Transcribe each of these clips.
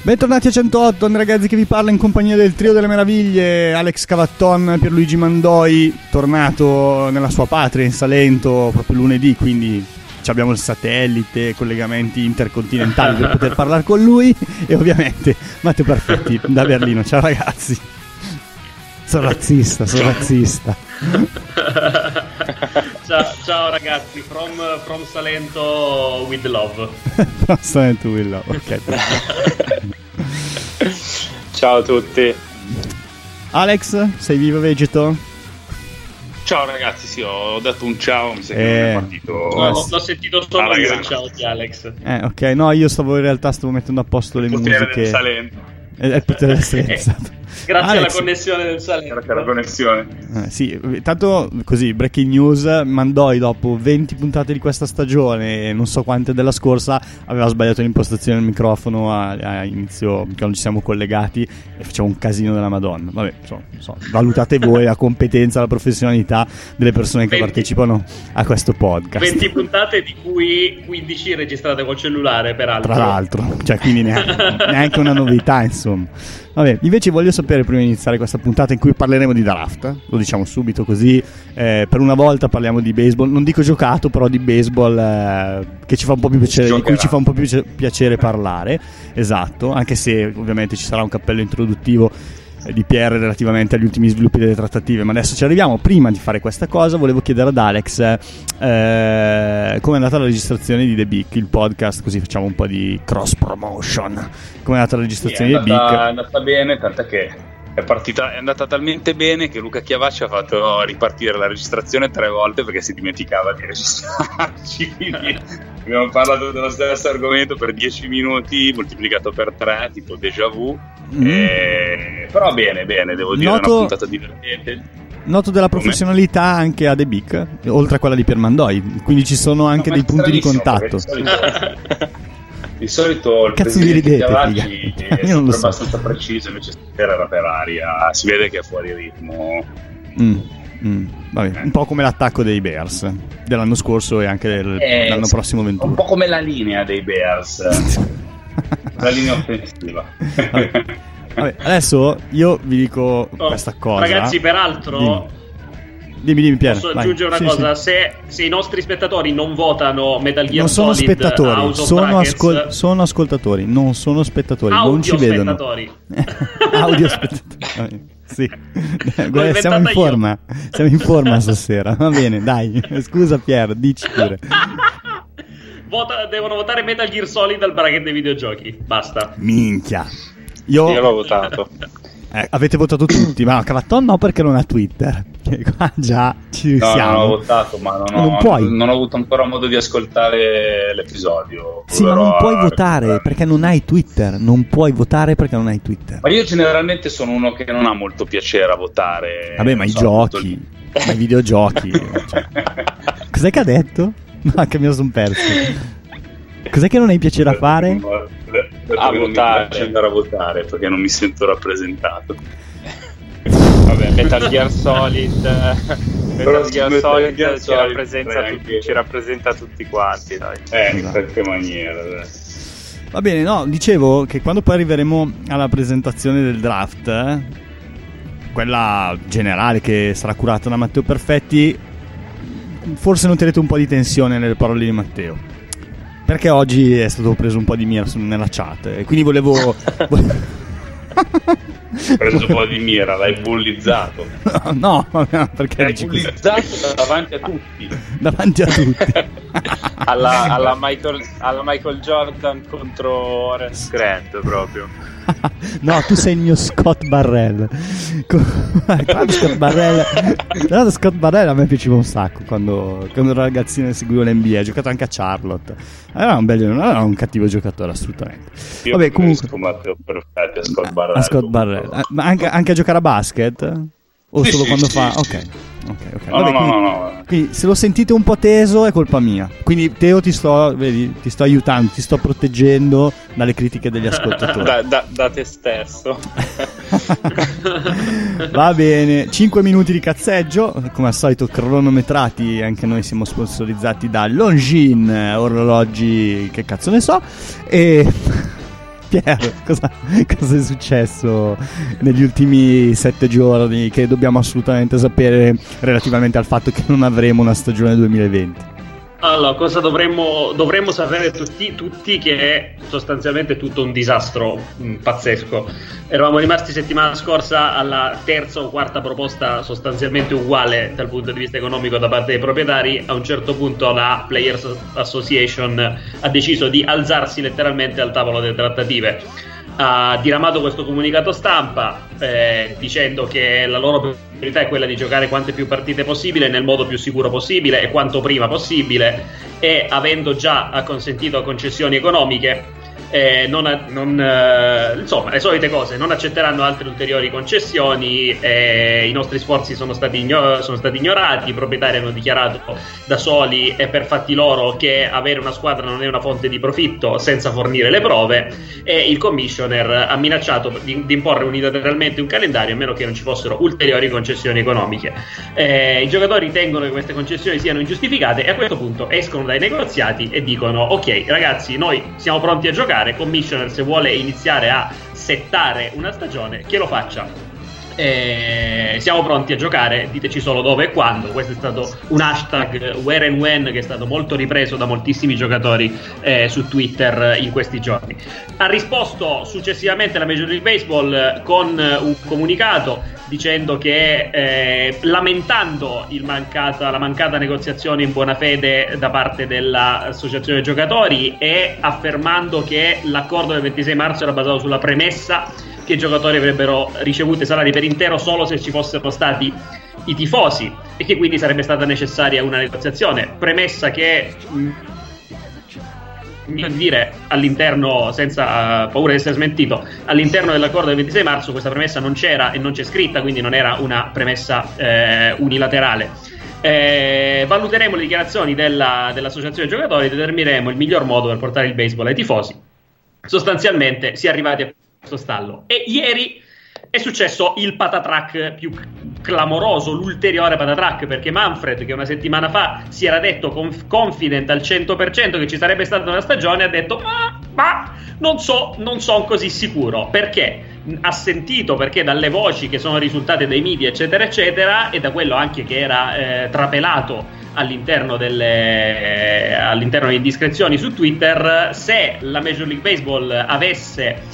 Bentornati a 108, Andrea Gazzi che vi parla in compagnia del trio delle meraviglie, Alex Cavatton, Pierluigi Mandoi, tornato nella sua patria in Salento proprio lunedì, quindi abbiamo il satellite, collegamenti intercontinentali per poter parlare con lui, e ovviamente Matteo Perfetti da Berlino. Ciao ragazzi. Sono razzista. Ciao ragazzi, from Salento with love. From Salento with love, ok. Ciao a tutti. Alex, sei vivo vegeto? Ciao ragazzi, sì, ho dato un ciao, mi sa che non è partito. No, l'ho sentito solo io il ciao di Alex. Ok, no, io in realtà stavo mettendo a posto le musiche. Del Salento. È il potere del Salento. Grazie alla connessione del Salento. Grazie alla connessione. Sì, tanto così, breaking news, Mandoi dopo 20 puntate di questa stagione e non so quante della scorsa aveva sbagliato l'impostazione del microfono a inizio, quando ci siamo collegati, e faceva un casino della Madonna. Vabbè, valutate voi la competenza, la professionalità delle persone che partecipano a questo podcast. 20 puntate di cui 15 registrate col cellulare, peraltro. Tra l'altro, cioè quindi neanche una novità, insomma. Vabbè, invece voglio sapere, prima di iniziare questa puntata in cui parleremo di draft, lo diciamo subito così, per una volta parliamo di baseball, non dico giocato, però di baseball che ci fa un po' più piacere, di cui ci fa un po' più piacere parlare, esatto, anche se ovviamente ci sarà un cappello introduttivo di PR relativamente agli ultimi sviluppi delle trattative, ma adesso ci arriviamo. Prima di fare questa cosa volevo chiedere ad Alex come è andata la registrazione di The Big, il podcast, così facciamo un po' di cross promotion. Come è andata la registrazione di The Big? È andata bene, tant'è che è andata talmente bene che Luca Chiavacci ha fatto ripartire la registrazione 3 volte perché si dimenticava di registrarci. Quindi abbiamo parlato dello stesso argomento per 10 minuti moltiplicato per 3, tipo déjà vu. Però bene, devo dire, è una puntata divertente. Noto della professionalità anche a The Big, oltre a quella di Pier Mandoi, quindi ci sono anche dei punti di contatto. Di solito il cazzo vi ridete, Chiavacci è sempre abbastanza preciso, invece stasera era per aria, si vede che è fuori ritmo. Vabbè, un po' come l'attacco dei Bears dell'anno scorso e anche dell'anno prossimo 21. Un po' come la linea dei Bears. La linea offensiva. Vabbè, adesso io vi dico questa cosa. Ragazzi, peraltro dimmi Pier, posso aggiungere una cosa? Sì. Se i nostri spettatori non votano Metal Gear non sono Solid, spettatori, sono ascoltatori, non sono spettatori, non ci vedono. Audio spettatori. Sì. Guarda, siamo in forma stasera. Va bene, dai. Scusa Pier, dici pure. Devono votare Metal Gear Solid al bracket dei videogiochi. Basta. Minchia. Io l'ho votato. Avete votato tutti, ma Cavatton no, perché non ha Twitter. Qua già ci siamo. Non ho votato, ma non ho avuto ancora modo di ascoltare l'episodio. Sì, ma non puoi votare perché non hai Twitter. Non puoi votare perché non hai Twitter. Ma io generalmente sono uno che non ha molto piacere a votare. Vabbè, ma i giochi, ma i videogiochi. Cioè. Cos'è che ha detto? No, che mi sono perso. Cos'è che non hai piacere a fare? A votare. Non mi andare a votare perché non mi sento rappresentato. Vabbè, Metal Gear Solid ci rappresenta tutti quanti, dai. In qualche maniera. Va bene, no, dicevo che quando poi arriveremo alla presentazione del draft, quella generale che sarà curata da Matteo Perfetti, forse noterete un po' di tensione nelle parole di Matteo, perché oggi è stato preso un po' di mira nella chat e quindi volevo preso un po' di mira, l'hai bullizzato. No, perché l'hai bullizzato davanti a tutti. alla Michael Jordan contro Horace Grant proprio. No, tu sei il mio Scott Barrell. Scott Barrell a me piaceva un sacco quando ero ragazzino e seguivo l'NBA. Ha giocato anche a Charlotte. Non era un cattivo giocatore, assolutamente. Io vabbè, comunque perfetto a Scott Barrell. Ma anche a giocare a basket? O sì, solo quando sì, fa? Sì. Ok. Vabbè, no. Quindi se lo sentite un po' teso è colpa mia. Quindi Teo ti sto aiutando, ti sto proteggendo dalle critiche degli ascoltatori. Da te stesso. Va bene, 5 minuti di cazzeggio, come al solito cronometrati, anche noi siamo sponsorizzati da Longines, orologi che cazzo ne so, e Pier, cosa è successo negli ultimi 7 giorni che dobbiamo assolutamente sapere relativamente al fatto che non avremo una stagione 2020? Allora, cosa dovremmo sapere tutti che è sostanzialmente tutto un disastro pazzesco. Eravamo rimasti settimana scorsa alla terza o quarta proposta sostanzialmente uguale dal punto di vista economico da parte dei proprietari. A un certo punto la Players Association ha deciso di alzarsi letteralmente al tavolo delle trattative. Ha diramato questo comunicato stampa dicendo che la loro priorità è quella di giocare quante più partite possibile nel modo più sicuro possibile e quanto prima possibile, e avendo già acconsentito a concessioni economiche, insomma, le solite cose, non accetteranno altre ulteriori concessioni, i nostri sforzi sono stati ignorati, i proprietari hanno dichiarato da soli e per fatti loro che avere una squadra non è una fonte di profitto senza fornire le prove, e il commissioner ha minacciato di imporre unilateralmente un calendario a meno che non ci fossero ulteriori concessioni economiche. I giocatori ritengono che queste concessioni siano ingiustificate e a questo punto escono dai negoziati e dicono: ok ragazzi, noi siamo pronti a giocare, commissioner se vuole iniziare a settare una stagione che lo faccia, siamo pronti a giocare, diteci solo dove e quando. Questo è stato un hashtag where and when che è stato molto ripreso da moltissimi giocatori su Twitter in questi giorni. Ha risposto successivamente la Major League Baseball con un comunicato dicendo che lamentando la mancata negoziazione in buona fede da parte dell'associazione giocatori e affermando che l'accordo del 26 marzo era basato sulla premessa che i giocatori avrebbero ricevuto i salari per intero solo se ci fossero stati i tifosi e che quindi sarebbe stata necessaria una negoziazione, premessa che dire all'interno, senza paura di essere smentito, all'interno dell'accordo del 26 marzo questa premessa non c'era e non c'è scritta, quindi non era una premessa unilaterale. Valuteremo le dichiarazioni dell'associazione giocatori e determineremo il miglior modo per portare il baseball ai tifosi. Sostanzialmente si è arrivati a questo stallo e ieri è successo il patatrack più clamoroso, l'ulteriore patatrack, perché Manfred, che una settimana fa si era detto confident al 100% che ci sarebbe stata una stagione, ha detto ma non sono così sicuro, perché ha sentito, perché dalle voci che sono risultate dai media eccetera eccetera e da quello anche che era trapelato all'interno delle indiscrezioni su Twitter, se la Major League Baseball avesse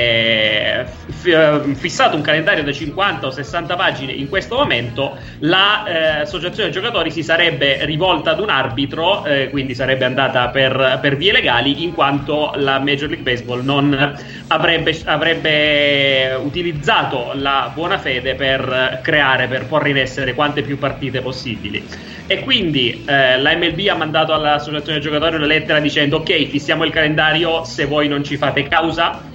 fissato un calendario da 50 o 60 pagine in questo momento, l'associazione giocatori si sarebbe rivolta ad un arbitro, quindi sarebbe andata per vie legali, in quanto la Major League Baseball non avrebbe utilizzato la buona fede per porre in essere quante più partite possibili. E quindi la MLB ha mandato all'associazione giocatori una lettera dicendo: ok, fissiamo il calendario se voi non ci fate causa.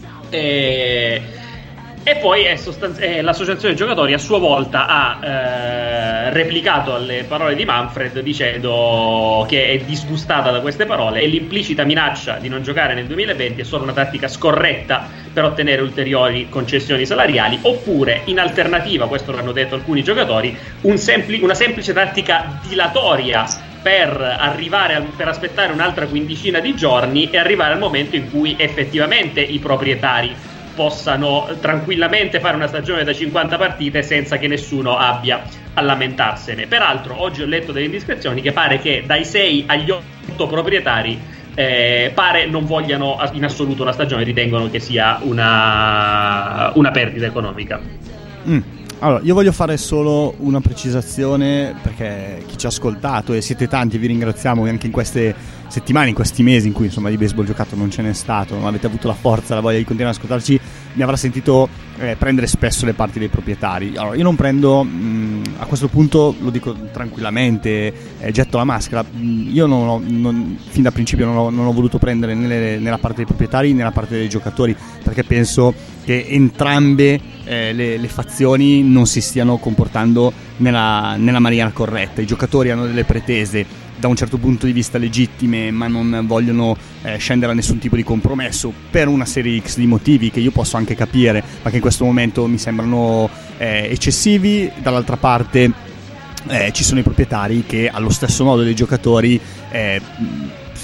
E poi l'associazione giocatori a sua volta ha replicato alle parole di Manfred dicendo che è disgustata da queste parole e l'implicita minaccia di non giocare nel 2020 è solo una tattica scorretta per ottenere ulteriori concessioni salariali, oppure in alternativa, questo l'hanno detto alcuni giocatori, una semplice tattica dilatoria per aspettare un'altra quindicina di giorni e arrivare al momento in cui effettivamente i proprietari possano tranquillamente fare una stagione da 50 partite senza che nessuno abbia a lamentarsene. Peraltro oggi ho letto delle indiscrezioni che pare che dai 6 agli 8 proprietari pare non vogliano in assoluto una stagione, ritengono che sia una perdita economica. Allora, io voglio fare solo una precisazione, perché chi ci ha ascoltato, e siete tanti, vi ringraziamo anche in queste settimane, in questi mesi in cui insomma di baseball giocato non ce n'è stato, non avete avuto la forza, la voglia di continuare ad ascoltarci, mi avrà sentito prendere spesso le parti dei proprietari. Allora, io non prendo, a questo punto lo dico tranquillamente, getto la maschera, io fin da principio non ho voluto prendere né nella parte dei proprietari né la parte dei giocatori, perché penso che entrambe le fazioni non si stiano comportando nella maniera corretta. I giocatori hanno delle pretese da un certo punto di vista legittime, ma non vogliono scendere a nessun tipo di compromesso per una serie X di motivi che io posso anche capire, ma che in questo momento mi sembrano eccessivi. Dall'altra parte ci sono i proprietari che allo stesso modo dei giocatori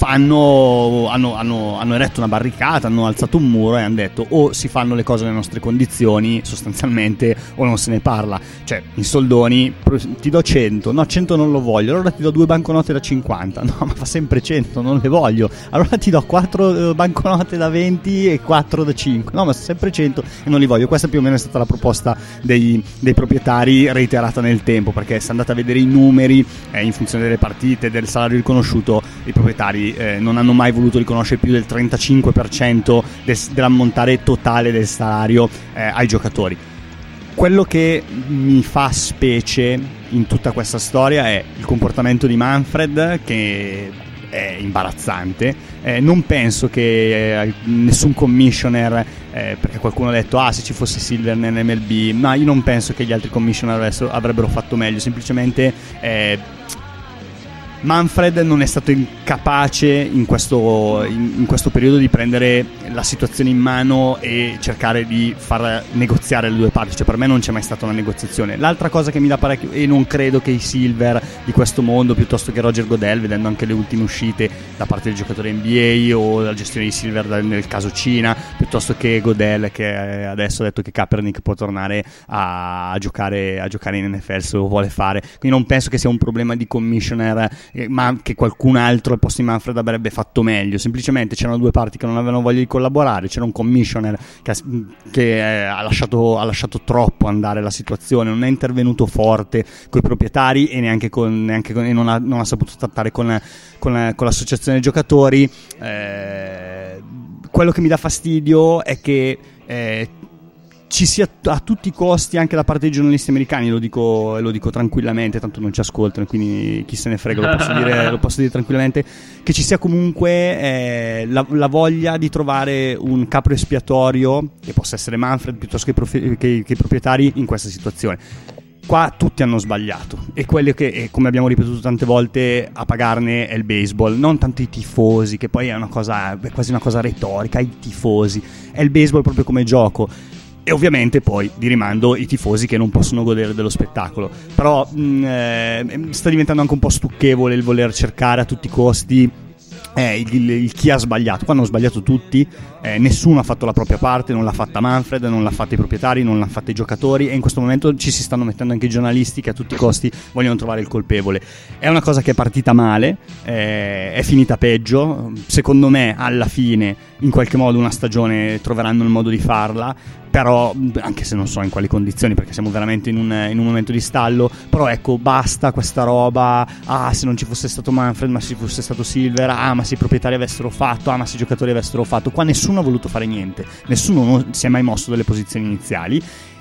hanno eretto una barricata, hanno alzato un muro e hanno detto o si fanno le cose nelle nostre condizioni sostanzialmente o non se ne parla. Cioè, in soldoni ti do 100, no 100 non lo voglio, allora ti do 2 banconote da 50, no ma fa sempre 100, non le voglio, allora ti do 4 banconote da 20 e 4 da 5, no ma sempre 100 e non li voglio. Questa più o meno è stata la proposta dei proprietari, reiterata nel tempo, perché se andate a vedere i numeri in funzione delle partite, del salario riconosciuto, i proprietari non hanno mai voluto riconoscere più del 35% dell'ammontare totale del salario ai giocatori. Quello che mi fa specie in tutta questa storia è il comportamento di Manfred, che è imbarazzante. Non penso che nessun commissioner, perché qualcuno ha detto se ci fosse Silver nell'MLB, ma io non penso che gli altri commissioner avrebbero fatto meglio. Semplicemente Manfred non è stato incapace in questo periodo di prendere la situazione in mano e cercare di far negoziare le due parti. Cioè, per me non c'è mai stata una negoziazione. L'altra cosa che mi dà parecchio, e non credo che i Silver di questo mondo, piuttosto che Roger Goodell, vedendo anche le ultime uscite da parte del giocatore NBA o la gestione di Silver nel caso Cina, piuttosto che Goodell che adesso ha detto che Kaepernick può tornare a giocare in NFL se lo vuole fare. Quindi non penso che sia un problema di commissioner, ma che qualcun altro al posto di Manfred avrebbe fatto meglio. Semplicemente c'erano due parti che non avevano voglia di collaborare, c'era un commissioner che ha lasciato troppo andare la situazione, non è intervenuto forte con i proprietari e neanche non ha saputo trattare con l'associazione dei giocatori. Quello che mi dà fastidio è che ci sia a tutti i costi, anche da parte dei giornalisti americani, lo dico tranquillamente, tanto non ci ascoltano, quindi chi se ne frega, lo posso dire tranquillamente, che ci sia comunque la voglia di trovare un capro espiatorio, che possa essere Manfred piuttosto che i proprietari, in questa situazione. Qua tutti hanno sbagliato, e quello che, come abbiamo ripetuto tante volte, a pagarne è il baseball, non tanto i tifosi, che poi è quasi una cosa retorica. I tifosi, è il baseball proprio come gioco. E ovviamente poi vi rimando i tifosi che non possono godere dello spettacolo. Però sta diventando anche un po' stucchevole il voler cercare a tutti i costi il chi ha sbagliato. Qua hanno sbagliato tutti, nessuno ha fatto la propria parte, non l'ha fatta Manfred, non l'ha fatta i proprietari, non l'ha fatta i giocatori, e in questo momento ci si stanno mettendo anche i giornalisti che a tutti i costi vogliono trovare il colpevole. È una cosa che è partita male, è finita peggio. Secondo me alla fine in qualche modo una stagione troveranno il modo di farla, però anche se non so in quali condizioni, perché siamo veramente in un momento di stallo. Però ecco, basta questa roba, se non ci fosse stato Manfred, ma se ci fosse stato Silver, ma se i proprietari avessero fatto, ma se i giocatori avessero fatto. Qua nessuno ha voluto fare niente, nessuno si è mai mosso dalle posizioni iniziali.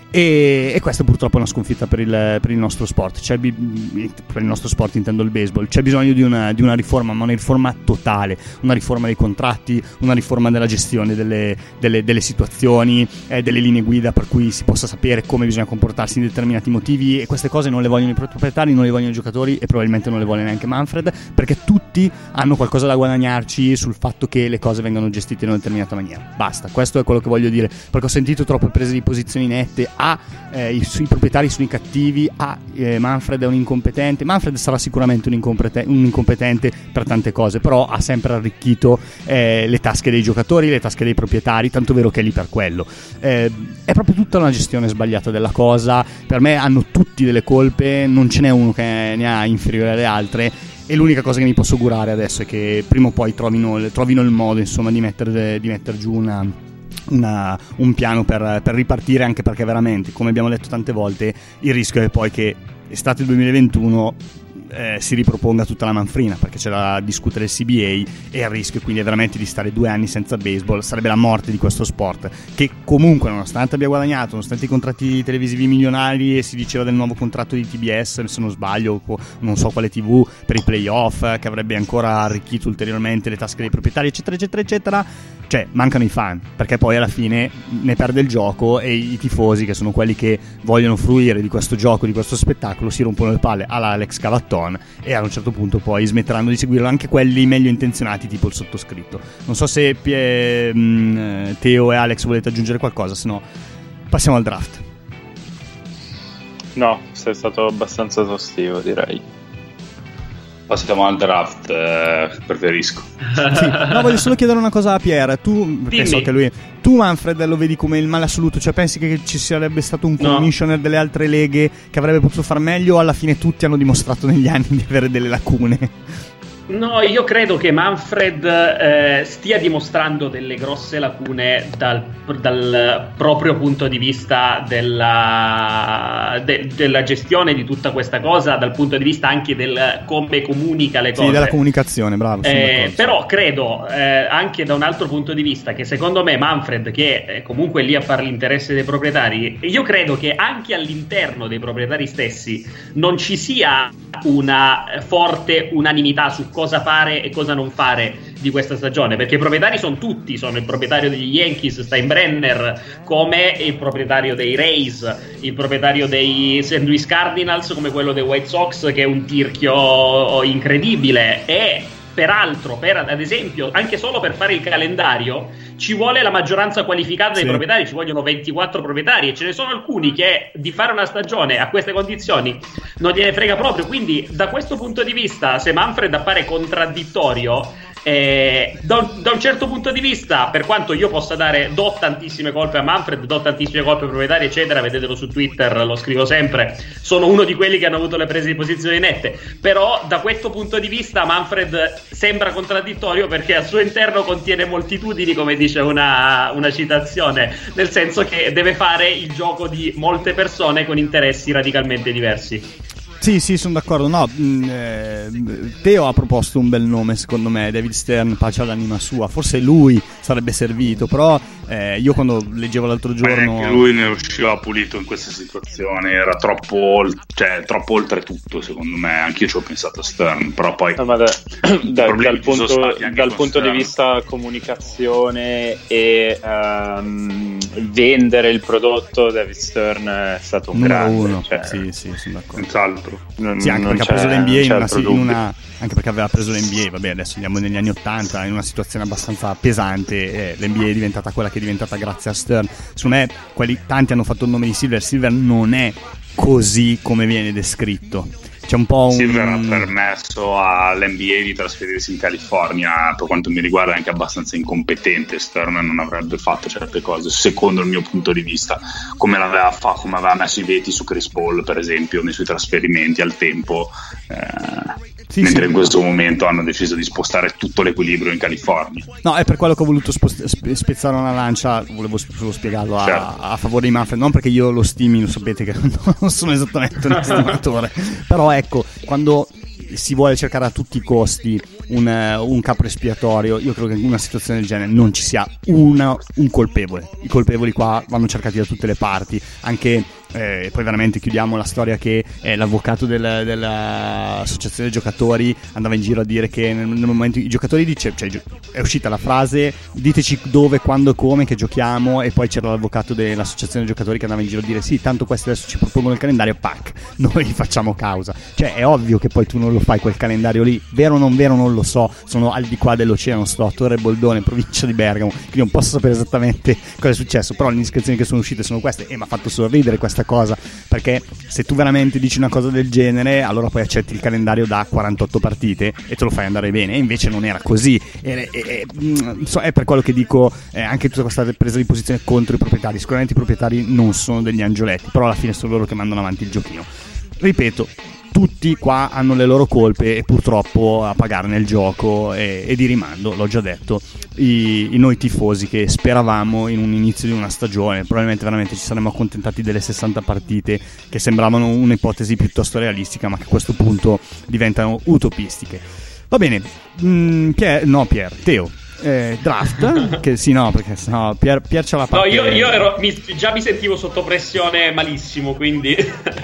E questa purtroppo è una sconfitta per il nostro sport. Per il nostro sport intendo il baseball. C'è bisogno di una riforma, ma una riforma totale, una riforma dei contratti, una riforma della gestione delle situazioni, delle linee guida per cui si possa sapere come bisogna comportarsi in determinati motivi. E queste cose non le vogliono i proprietari, non le vogliono i giocatori, e probabilmente non le vuole neanche Manfred, perché tutti hanno qualcosa da guadagnarci sul fatto che le cose vengano gestite in una determinata maniera. Basta, questo è quello che voglio dire, perché ho sentito troppe prese di posizioni nette. I proprietari sono i cattivi, Manfred è un incompetente. Manfred sarà sicuramente un incompetente per tante cose, però ha sempre arricchito le tasche dei giocatori, le tasche dei proprietari, tanto vero che è lì per quello. È proprio tutta una gestione sbagliata della cosa. Per me hanno tutti delle colpe, non ce n'è uno che ne ha inferiore alle altre, e l'unica cosa che mi posso augurare adesso è che prima o poi trovino il modo, insomma, di metter giù un piano per ripartire, anche perché veramente, come abbiamo detto tante volte, il rischio è poi che estate 2021 si riproponga tutta la manfrina, perché c'è da discutere il CBA, e il rischio quindi è veramente di stare 2 anni senza baseball. Sarebbe la morte di questo sport, che comunque, nonostante abbia guadagnato, nonostante i contratti televisivi milionari, e si diceva del nuovo contratto di TBS, se non sbaglio, non so quale TV, per i playoff, che avrebbe ancora arricchito ulteriormente le tasche dei proprietari, eccetera eccetera eccetera. Cioè, mancano i fan, perché poi alla fine ne perde il gioco, e i tifosi, che sono quelli che vogliono fruire di questo gioco, di questo spettacolo, si rompono le palle alla Alex Cavaton, e a un certo punto poi smetteranno di seguirlo anche quelli meglio intenzionati, tipo il sottoscritto. Non so se Teo e Alex volete aggiungere qualcosa, se no passiamo al draft. No, sei stato abbastanza esaustivo, direi. Passiamo al draft, preferisco. Sì. No, voglio solo chiedere una cosa a Pier. Tu, perché so che lui, tu Manfred lo vedi come il male assoluto, cioè pensi che ci sarebbe stato un commissioner delle altre leghe che avrebbe potuto far meglio, o alla fine tutti hanno dimostrato negli anni di avere delle lacune? No, io credo che Manfred stia dimostrando delle grosse lacune dal proprio punto di vista della gestione di tutta questa cosa, dal punto di vista anche del come comunica le cose. Sì, della comunicazione, bravo. Però credo anche da un altro punto di vista che secondo me Manfred, che è comunque lì a fare l'interesse dei proprietari, io credo che anche all'interno dei proprietari stessi non ci sia una forte unanimità su cosa fare e cosa non fare di questa stagione, perché i proprietari sono tutti, sono il proprietario degli Yankees Steinbrenner, come il proprietario dei Rays, il proprietario dei St. Louis Cardinals, come quello dei White Sox, che è un tirchio incredibile. E peraltro, ad esempio, anche solo per fare il calendario ci vuole la maggioranza qualificata dei proprietari, ci vogliono 24 proprietari, e ce ne sono alcuni che di fare una stagione a queste condizioni non gliene frega proprio. Quindi da questo punto di vista, se Manfred appare contraddittorio, da un certo punto di vista, per quanto io possa do tantissime colpe a Manfred, do tantissime colpe ai proprietari eccetera, vedetelo su Twitter, lo scrivo sempre, sono uno di quelli che hanno avuto le prese di posizione nette, però da questo punto di vista Manfred sembra contraddittorio, perché al suo interno contiene moltitudini, come dice una citazione, nel senso che deve fare il gioco di molte persone con interessi radicalmente diversi. Sì, sono d'accordo. No, Teo ha proposto un bel nome, secondo me, David Stern, pace all'anima sua. Forse lui sarebbe servito, però io quando leggevo l'altro giorno... Anche lui ne usciva pulito in questa situazione, era troppo oltre tutto, secondo me. Anch'io ci ho pensato a Stern, però poi... No, ma dal punto di vista comunicazione e vendere il prodotto, David Stern è stato un numero grande. Uno. Cioè, sì, sono d'accordo. Senz'altro. Sì, anche perché ha preso l'NBA anche perché aveva preso l'NBA, vabbè, adesso andiamo negli anni 80, in una situazione abbastanza pesante, l'NBA è diventata quella che è diventata grazie a Stern. Secondo me tanti hanno fatto il nome di Silver non è così come viene descritto. C'è un po' Silver ha permesso all'NBA di trasferirsi in California, per quanto mi riguarda è anche abbastanza incompetente. Stern non avrebbe fatto certe cose, secondo il mio punto di vista, come aveva messo i veti su Chris Paul, per esempio, nei suoi trasferimenti al tempo, mentre in questo momento hanno deciso di spostare tutto l'equilibrio in California. No, è per quello che ho voluto spezzare una lancia, volevo solo spiegarlo a favore di Manfred, non perché io lo stimi, lo sapete che non sono esattamente un estimatore, però ecco, quando si vuole cercare a tutti i costi un capo espiatorio, io credo che in una situazione del genere non ci sia un colpevole. I colpevoli qua vanno cercati da tutte le parti, anche poi veramente chiudiamo la storia che l'avvocato dell'associazione dei giocatori andava in giro a dire che nel momento i giocatori è uscita la frase diteci dove, quando e come che giochiamo, e poi c'era l'avvocato dell'associazione dei giocatori che andava in giro a dire sì, tanto questi adesso ci propongono il calendario, noi facciamo causa. Cioè è ovvio che poi tu non lo fai quel calendario lì, vero o non vero non lo so, sono al di qua dell'oceano, sto a Torre Boldone, provincia di Bergamo, quindi non posso sapere esattamente cosa è successo, però le indiscrezioni che sono uscite sono queste, e mi ha fatto sorridere questa cosa, perché se tu veramente dici una cosa del genere allora poi accetti il calendario da 48 partite e te lo fai andare bene, e invece non era così. È per quello che dico, anche tutta questa presa di posizione contro i proprietari, sicuramente i proprietari non sono degli angioletti, però alla fine sono loro che mandano avanti il giochino. Ripeto, tutti qua hanno le loro colpe e purtroppo a pagarne il gioco e di rimando, l'ho già detto, noi tifosi che speravamo in un inizio di una stagione, probabilmente veramente ci saremmo accontentati delle 60 partite che sembravano un'ipotesi piuttosto realistica, ma che a questo punto diventano utopistiche. Va bene, Teo, draft che sì, no, perché sennò Pier c'ha la parte. No, io già mi sentivo sotto pressione malissimo, quindi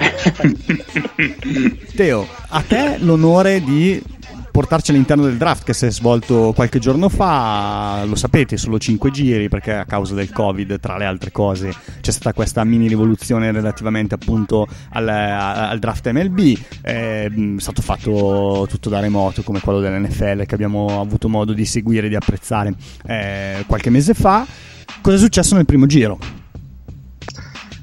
Teo, a te l'onore di portarci all'interno del draft che si è svolto qualche giorno fa. Lo sapete, solo 5 giri, perché a causa del Covid, tra le altre cose, c'è stata questa mini rivoluzione relativamente appunto al draft MLB. È stato fatto tutto da remoto, come quello dell'NFL che abbiamo avuto modo di seguire e di apprezzare qualche mese fa. Cosa è successo nel primo giro?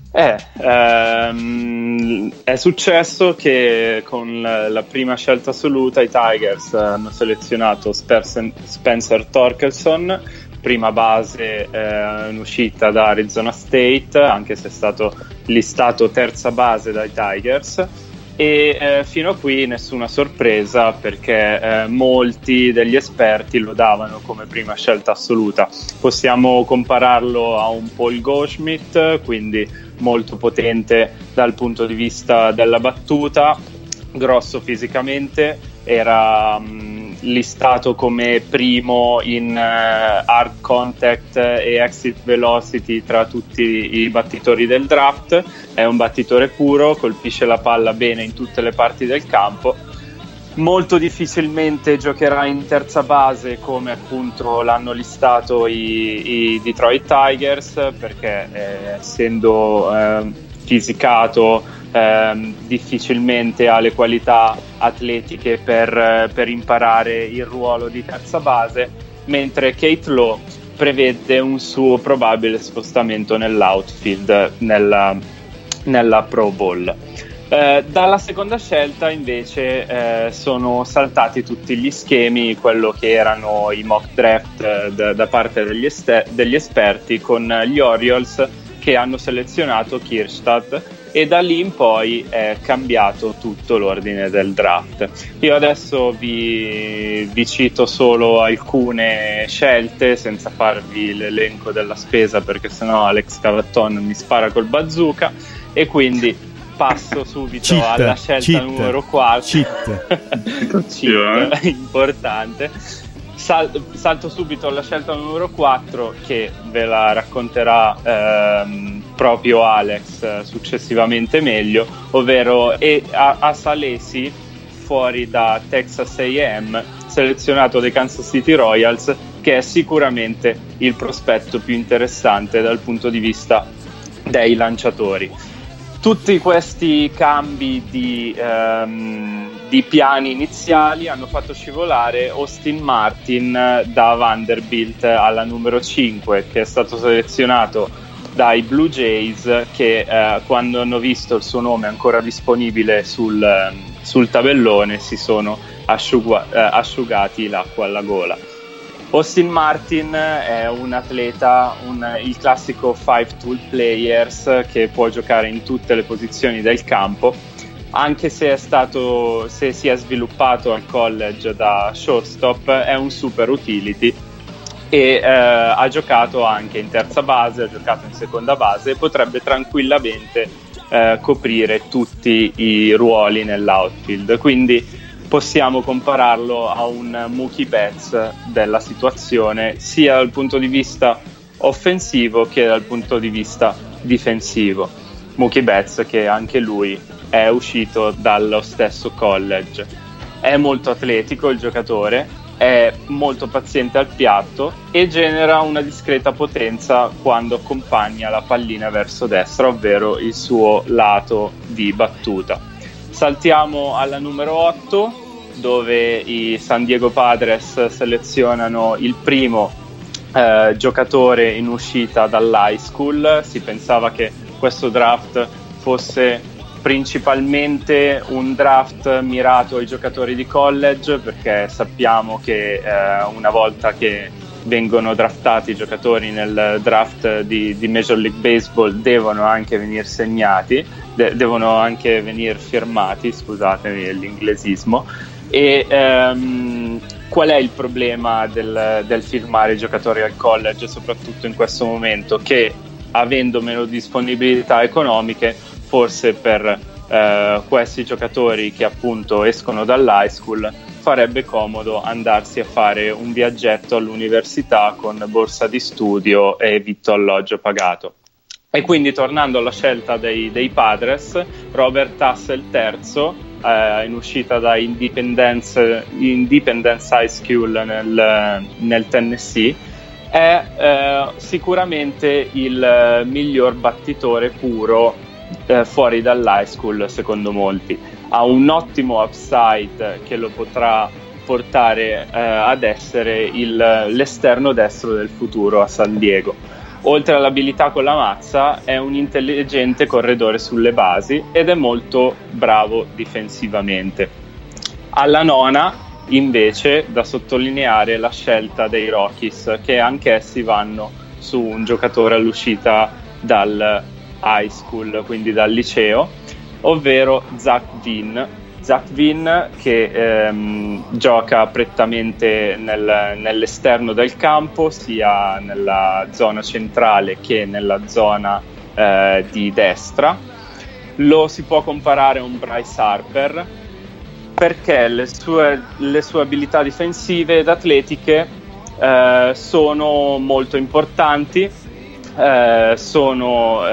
È successo che con la prima scelta assoluta i Tigers hanno selezionato Spencer Torkelson, prima base in uscita da Arizona State, anche se è stato listato terza base dai Tigers, e fino a qui nessuna sorpresa, perché molti degli esperti lo davano come prima scelta assoluta. Possiamo compararlo a un Paul Goldschmidt, quindi molto potente dal punto di vista della battuta, grosso fisicamente, era listato come primo in hard contact e exit velocity tra tutti i battitori del draft. È un battitore puro, colpisce la palla bene in tutte le parti del campo. Molto difficilmente giocherà in terza base come appunto l'hanno listato i Detroit Tigers, perché essendo fisicato difficilmente ha le qualità atletiche per imparare il ruolo di terza base, mentre Kate Lowe prevede un suo probabile spostamento nell'outfield nella Pro Bowl. Dalla seconda scelta invece sono saltati tutti gli schemi, quello che erano i mock draft da parte degli esperti, con gli Orioles che hanno selezionato Kjerstad, e da lì in poi è cambiato tutto l'ordine del draft. Io adesso vi cito solo alcune scelte senza farvi l'elenco della spesa, perché sennò Alex Cavaton mi spara col bazooka, e quindi passo subito alla scelta numero 4. Cheat, importante. Salto subito alla scelta numero 4, che ve la racconterà proprio Alex successivamente meglio, ovvero Asa Lacy, fuori da Texas A&M, selezionato dai Kansas City Royals, che è sicuramente il prospetto più interessante dal punto di vista dei lanciatori. Tutti questi cambi di piani iniziali hanno fatto scivolare Austin Martin da Vanderbilt alla numero 5, che è stato selezionato dai Blue Jays, che quando hanno visto il suo nome ancora disponibile sul tabellone si sono asciugati l'acqua alla gola. Austin Martin è un atleta, il classico 5-tool players, che può giocare in tutte le posizioni del campo, anche se si è sviluppato al college da shortstop. È un super utility e ha giocato anche in terza base, ha giocato in seconda base, e potrebbe tranquillamente coprire tutti i ruoli nell'outfield, quindi possiamo compararlo a un Mookie Betts della situazione, sia dal punto di vista offensivo che dal punto di vista difensivo. Mookie Betts, che anche lui è uscito dallo stesso college. È molto atletico il giocatore, è molto paziente al piatto e genera una discreta potenza quando accompagna la pallina verso destra, ovvero il suo lato di battuta. Saltiamo alla numero 8, dove i San Diego Padres selezionano il primo giocatore in uscita dall'high school. Si pensava che questo draft fosse principalmente un draft mirato ai giocatori di college, perché sappiamo che una volta che vengono draftati i giocatori nel draft di Major League Baseball devono anche venire segnati, devono anche venire firmati, scusatemi l'inglesismo. E qual è il problema del firmare i giocatori al college, soprattutto in questo momento? Che avendo meno disponibilità economiche, forse per questi giocatori che appunto escono dall'high school farebbe comodo andarsi a fare un viaggetto all'università con borsa di studio e vitto alloggio pagato. E quindi, tornando alla scelta dei Padres, Robert Hassel terzo, in uscita da Independence High School nel Tennessee, è sicuramente il miglior battitore puro fuori dall'high school, secondo molti. Ha un ottimo upside che lo potrà portare ad essere l'esterno destro del futuro a San Diego. oltre all'abilità con la mazza è un intelligente corredore sulle basi ed è molto bravo difensivamente. Alla nona invece da sottolineare la scelta dei Rockies, che anch'essi vanno su un giocatore all'uscita dal high school, quindi dal liceo, ovvero Zach Veen, che gioca prettamente nell'esterno del campo, sia nella zona centrale che nella zona di destra. Lo si può comparare a un Bryce Harper perché le sue abilità difensive ed atletiche sono molto importanti, sono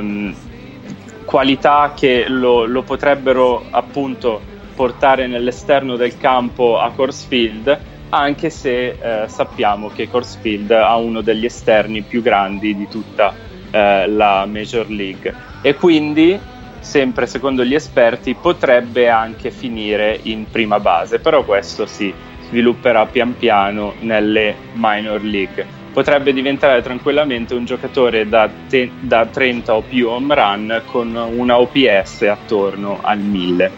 qualità che lo potrebbero appunto portare nell'esterno del campo a Coors Field, anche se sappiamo che Coors Field ha uno degli esterni più grandi di tutta la Major League, e quindi sempre secondo gli esperti potrebbe anche finire in prima base, però questo si svilupperà pian piano nelle minor league. Potrebbe diventare tranquillamente un giocatore da 30 o più home run con una OPS attorno al 1000.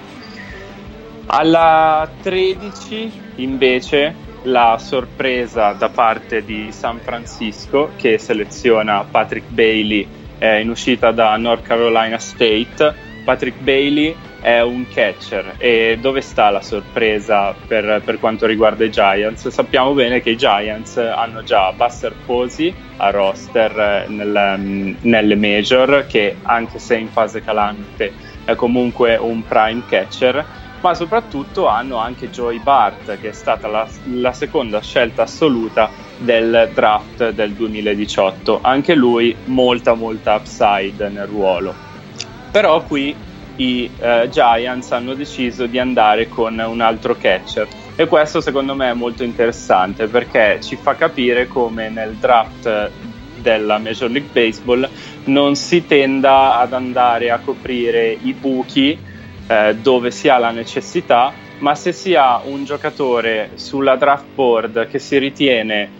Alla 13 invece la sorpresa da parte di San Francisco, che seleziona Patrick Bailey in uscita da North Carolina State. Patrick Bailey è un catcher, e dove sta la sorpresa per quanto riguarda i Giants? Sappiamo bene che i Giants hanno già Buster Posey a roster nelle major, che anche se in fase calante è comunque un prime catcher, ma soprattutto hanno anche Joey Bart, che è stata la seconda scelta assoluta del draft del 2018, anche lui molta upside nel ruolo. Però qui i Giants hanno deciso di andare con un altro catcher, e questo secondo me è molto interessante perché ci fa capire come nel draft della Major League Baseball non si tenda ad andare a coprire i buchi dove si ha la necessità, ma se si ha un giocatore sulla draft board che si ritiene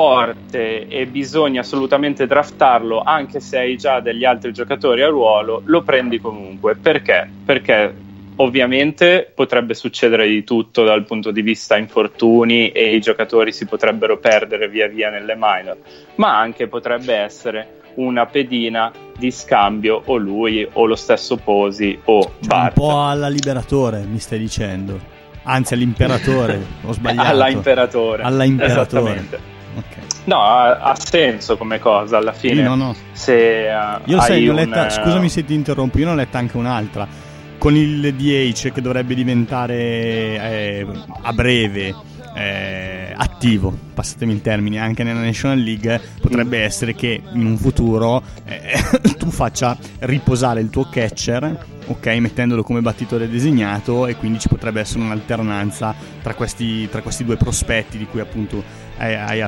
forte e bisogna assolutamente draftarlo, anche se hai già degli altri giocatori a ruolo, lo prendi comunque. Perché? Perché ovviamente potrebbe succedere di tutto dal punto di vista infortuni, e i giocatori si potrebbero perdere via via nelle minor, ma anche potrebbe essere una pedina di scambio, o lui o lo stesso Posey o Bart. Un po' alla Liberatore mi stai dicendo, anzi all'imperatore. Ho sbagliato. Alla imperatore esattamente. Okay. No, ha senso come cosa alla fine. No. Se io sai, ne ho letta, scusami se ti interrompo, io ne ho letta anche un'altra con il DH che dovrebbe diventare a breve attivo, passatemi il termine, anche nella National League. Potrebbe essere che in un futuro tu faccia riposare il tuo catcher, ok, mettendolo come battitore designato, e quindi ci potrebbe essere un'alternanza tra questi due prospetti di cui appunto hai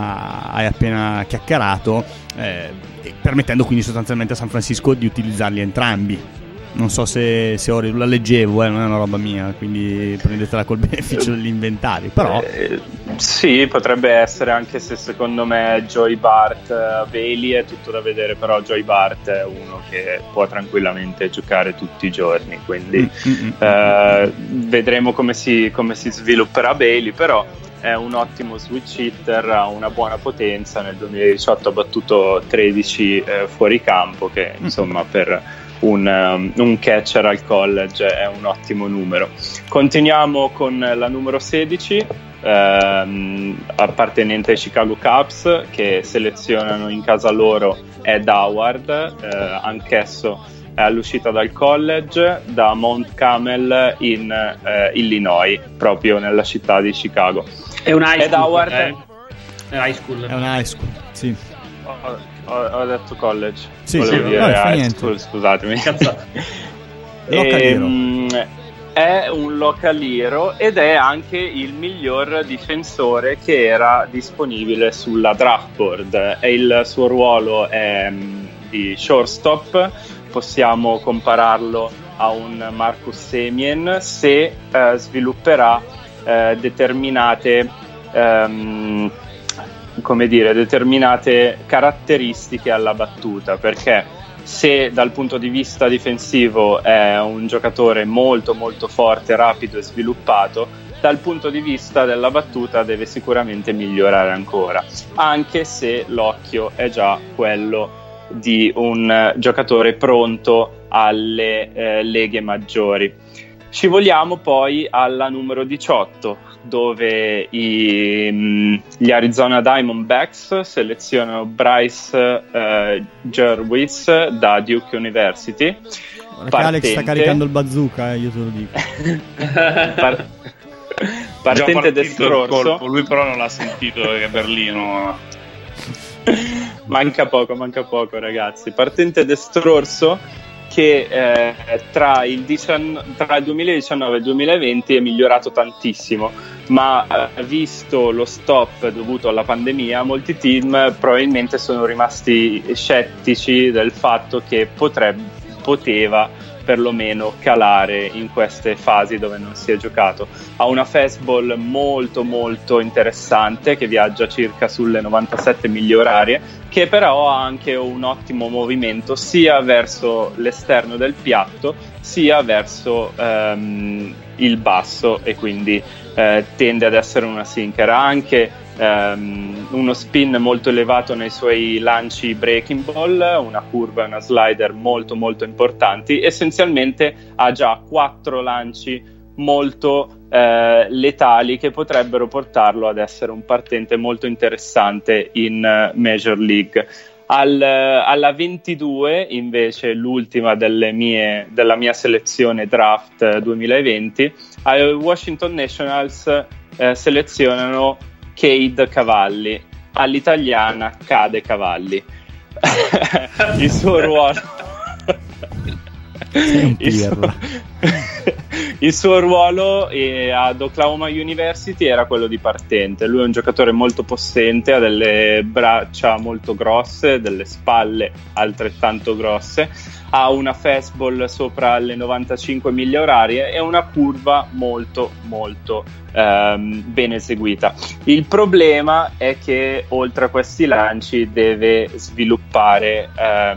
appena chiacchierato, permettendo quindi sostanzialmente a San Francisco di utilizzarli entrambi. Non so se ora la leggevo, non è una roba mia, quindi prendetela col beneficio dell'inventario, però sì, potrebbe essere, anche se secondo me Joey Bart Bailey è tutto da vedere, però Joey Bart è uno che può tranquillamente giocare tutti i giorni, quindi vedremo come si svilupperà Bailey, però è un ottimo switch hitter, ha una buona potenza. Nel 2018 ha battuto 13 fuori campo, che insomma per un catcher al college è un ottimo numero. Continuiamo con la numero 16, appartenente ai Chicago Cubs, che selezionano in casa loro Ed Howard, anch'esso è all'uscita dal college da Mount Carmel in Illinois, proprio nella città di Chicago. È un high Ed school, Howard è high school. È un high school, sì. Ho detto college. Sì, volevo dire high school, scusatemi. È un local hero ed è anche il miglior difensore che era disponibile sulla draft board, e il suo ruolo è di shortstop. Possiamo compararlo a un Marcus Semien se come dire, determinate caratteristiche alla battuta, perché se dal punto di vista difensivo è un giocatore molto molto forte, rapido e sviluppato, dal punto di vista della battuta deve sicuramente migliorare ancora, anche se l'occhio è già quello di un giocatore pronto alle leghe maggiori. Scivoliamo poi alla numero 18, dove gli Arizona Diamondbacks selezionano Bryce Jerwis da Duke University. Alex sta caricando il bazooka, io te lo dico. Partente destrorso. Lui però non l'ha sentito perché è Berlino. Manca poco ragazzi. Partente destrorso che tra il 2019 e il 2020 è migliorato tantissimo, ma visto lo stop dovuto alla pandemia, molti team probabilmente sono rimasti scettici del fatto che poteva perlomeno calare in queste fasi dove non si è giocato. Ha una fastball molto molto interessante che viaggia circa sulle 97 miglia orarie, che però ha anche un ottimo movimento sia verso l'esterno del piatto sia verso il basso, e quindi tende ad essere una sinker. Ha anche uno spin molto elevato nei suoi lanci breaking ball, una curva e una slider molto molto importanti. Essenzialmente ha già 4 lanci molto letali che potrebbero portarlo ad essere un partente molto interessante in Major League. Alla 22 invece, l'ultima della mia selezione draft 2020, ai Washington Nationals selezionano Cade Cavalli, all'italiana Cade Cavalli. Il suo ruolo il suo ruolo ad Oklahoma University era quello di partente. Lui è un giocatore molto possente, ha delle braccia molto grosse, delle spalle altrettanto grosse, ha una fastball sopra le 95 miglia orarie e una curva molto molto ben eseguita. Il problema è che oltre a questi lanci deve sviluppare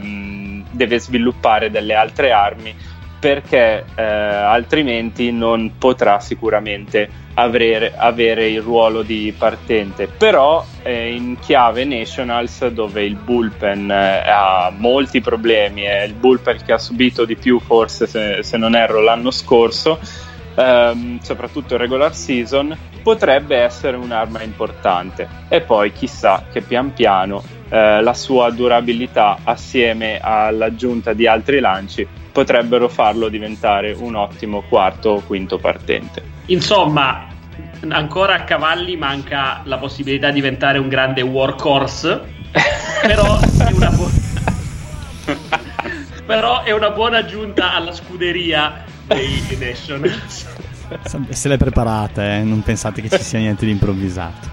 delle altre armi, perché altrimenti non potrà sicuramente avere il ruolo di partente. Però in chiave Nationals, dove il bullpen ha molti problemi, è il bullpen che ha subito di più forse, se non erro, l'anno scorso, soprattutto in regular season, potrebbe essere un'arma importante. E poi chissà che pian piano la sua durabilità assieme all'aggiunta di altri lanci potrebbero farlo diventare un ottimo quarto o quinto partente. Insomma, ancora a Cavalli manca la possibilità di diventare un grande workhorse, però è una buona aggiunta alla scuderia dei Nationals. Se l'è preparata, non pensate che ci sia niente di improvvisato.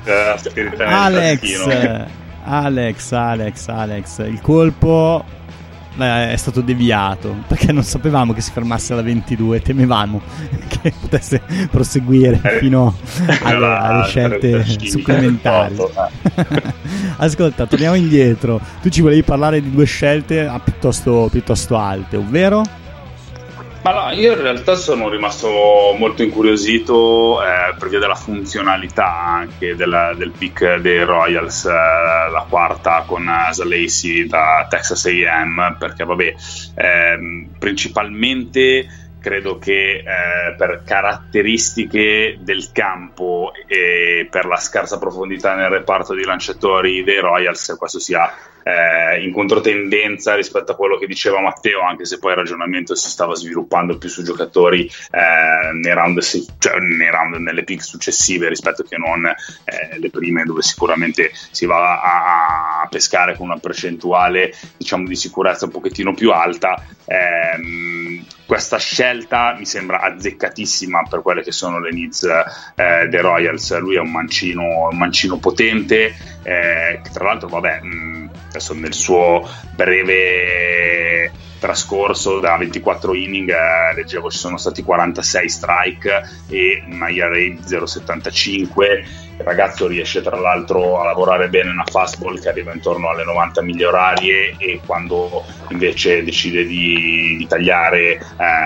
Alex, il colpo è stato deviato perché non sapevamo che si fermasse alla 22, temevamo che potesse proseguire fino alle scelte supplementari. Ascolta, torniamo indietro. Tu ci volevi parlare di 2 scelte piuttosto alte, ovvero? Ma no, io in realtà sono rimasto molto incuriosito per via della funzionalità anche del pick dei Royals, la quarta con Lacey da Texas A&M, perché principalmente credo che per caratteristiche del campo e per la scarsa profondità nel reparto di lanciatori dei Royals questo sia in controtendenza rispetto a quello che diceva Matteo, anche se poi il ragionamento si stava sviluppando più su giocatori nei round nelle pick successive rispetto che non le prime, dove sicuramente si va a pescare con una percentuale, diciamo, di sicurezza un pochettino più alta. Questa scelta mi sembra azzeccatissima per quelle che sono le needs dei Royals. Lui è un mancino potente, che tra l'altro adesso nel suo breve trascorso da 24 inning, leggevo ci sono stati 46 strike e una ERA di 0,75. Il ragazzo riesce tra l'altro a lavorare bene una fastball che arriva intorno alle 90 miglia orarie, e quando invece decide di tagliare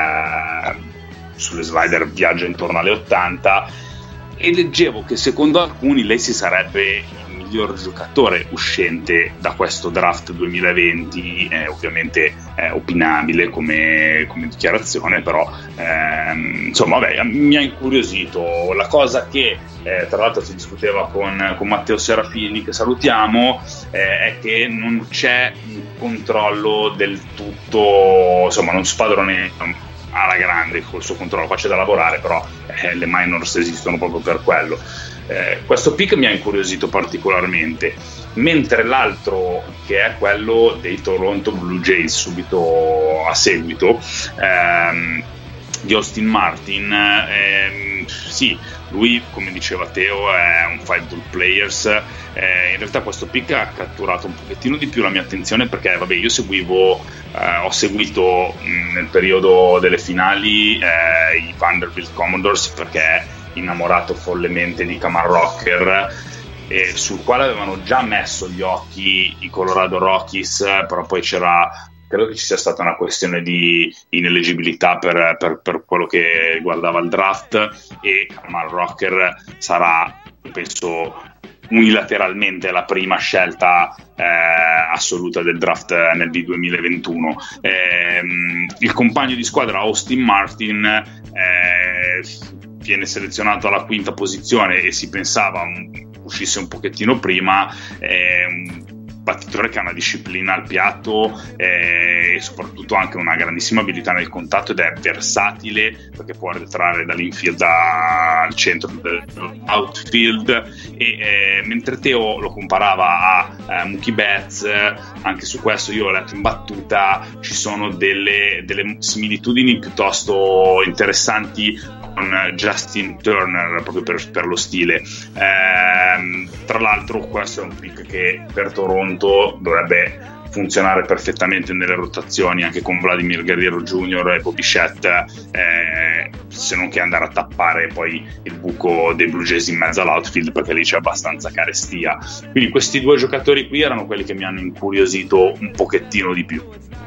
sulle slider viaggia intorno alle 80. E leggevo che secondo alcuni lei si sarebbe il miglior giocatore uscente da questo draft 2020. Ovviamente è opinabile come dichiarazione, però insomma vabbè, mi ha incuriosito. La cosa che tra l'altro si discuteva con Matteo Serafini, che salutiamo, è che non c'è un controllo del tutto, insomma non spadrone alla grande col suo controllo. Qua c'è da lavorare, però le minors esistono proprio per quello. Questo pick mi ha incuriosito particolarmente, mentre l'altro, che è quello dei Toronto Blue Jays, subito a seguito, di Austin Martin. Sì, lui, come diceva Teo, è un 5-tool players. In realtà questo pick ha catturato un pochettino di più la mia attenzione, perché vabbè, io ho seguito nel periodo delle finali i Vanderbilt Commodores, perché innamorato follemente di Kamal Rocker, sul quale avevano già messo gli occhi i Colorado Rockies, però poi credo che ci sia stata una questione di ineleggibilità per quello che riguardava il draft, e Kamal Rocker sarà, penso, unilateralmente la prima scelta assoluta del draft MLB 2021. Il compagno di squadra Austin Martin viene selezionato alla quinta posizione, e si pensava uscisse un pochettino prima. Un battitore che ha una disciplina al piatto e soprattutto anche una grandissima abilità nel contatto, ed è versatile perché può arretrare dall'infield al centro dell'outfield. E mentre Teo lo comparava a Mookie Betts, anche su questo io ho letto in battuta ci sono delle similitudini piuttosto interessanti con Justin Turner, proprio per lo stile. Tra l'altro questo è un pick che per Toronto dovrebbe funzionare perfettamente nelle rotazioni, anche con Vladimir Guerrero Jr. e Bobby Bichette, se non che andare a tappare poi il buco dei Blue Jays in mezzo all'outfield, perché lì c'è abbastanza carestia. Quindi questi due giocatori qui erano quelli che mi hanno incuriosito un pochettino di più.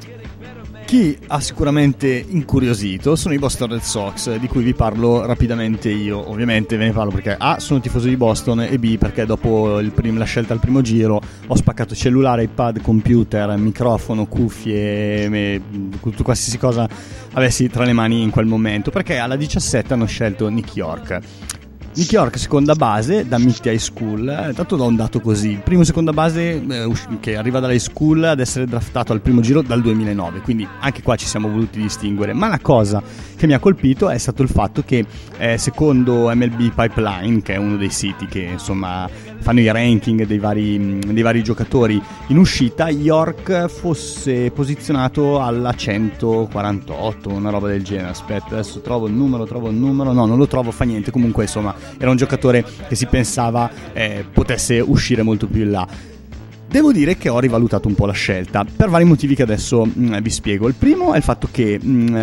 Chi ha sicuramente incuriosito sono i Boston Red Sox, di cui vi parlo rapidamente io. Ovviamente ve ne parlo perché A, sono tifoso di Boston, e B, perché dopo la scelta al primo giro ho spaccato cellulare, iPad, computer, microfono, cuffie, qualsiasi cosa avessi tra le mani in quel momento, perché alla 17 hanno scelto Nick York. Nick York, seconda base da Mitty High School. Tanto do un dato così: il primo seconda base che arriva dall'high school ad essere draftato al primo giro dal 2009, quindi anche qua ci siamo voluti distinguere. Ma la cosa che mi ha colpito è stato il fatto che secondo MLB Pipeline, che è uno dei siti che insomma fanno i ranking dei vari giocatori in uscita, York fosse posizionato alla 148, una roba del genere. Aspetta, adesso trovo il numero, no, non lo trovo, fa niente. Comunque insomma era un giocatore che si pensava potesse uscire molto più in là. Devo dire che ho rivalutato un po' la scelta per vari motivi che adesso vi spiego. Il primo è il fatto che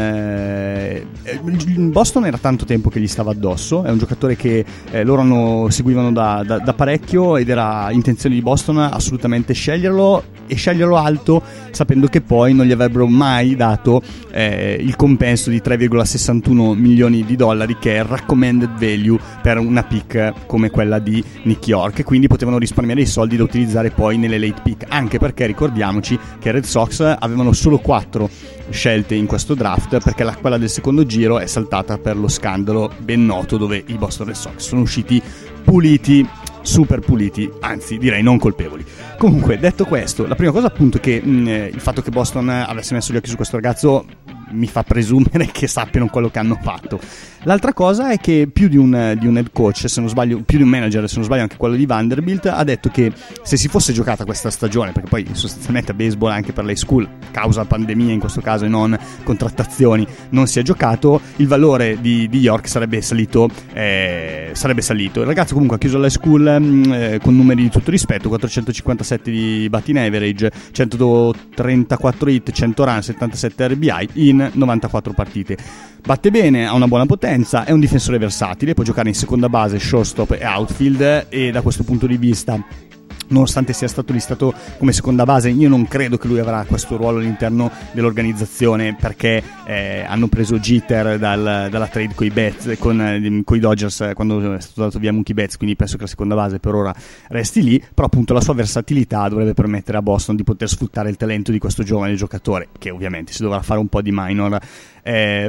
Boston era tanto tempo che gli stava addosso, è un giocatore che loro seguivano da parecchio, ed era intenzione di Boston assolutamente sceglierlo, e sceglierlo alto, sapendo che poi non gli avrebbero mai dato il compenso di $3,61 milioni, che è il recommended value per una pick come quella di Nick York, e quindi potevano risparmiare i soldi da utilizzare poi nelle late pick, anche perché ricordiamoci che i Red Sox avevano solo 4 scelte in questo draft, perché quella del secondo giro è saltata per lo scandalo ben noto dove i Boston Red Sox sono usciti puliti, super puliti, anzi direi non colpevoli. Comunque, detto questo, la prima cosa appunto che il fatto che Boston avesse messo gli occhi su questo ragazzo mi fa presumere che sappiano quello che hanno fatto. L'altra cosa è che più di un head coach, se non sbaglio, più di un manager, se non sbaglio anche quello di Vanderbilt, ha detto che se si fosse giocata questa stagione, perché poi sostanzialmente a baseball anche per l'high school, causa pandemia in questo caso e non contrattazioni, non si è giocato, il valore di York sarebbe salito. Il ragazzo comunque ha chiuso l'high school con numeri di tutto rispetto: 457 di batting average, 134 hit, 100 run, 77 RBI in 94 partite. Batte bene, ha una buona potenza, è un difensore versatile, può giocare in seconda base, shortstop e outfield, e da questo punto di vista, nonostante sia stato listato come seconda base, io non credo che lui avrà questo ruolo all'interno dell'organizzazione, perché hanno preso Jeter dalla trade con i Dodgers quando è stato dato via Mookie Betts, quindi penso che la seconda base per ora resti lì, però appunto la sua versatilità dovrebbe permettere a Boston di poter sfruttare il talento di questo giovane giocatore, che ovviamente si dovrà fare un po' di minor. Era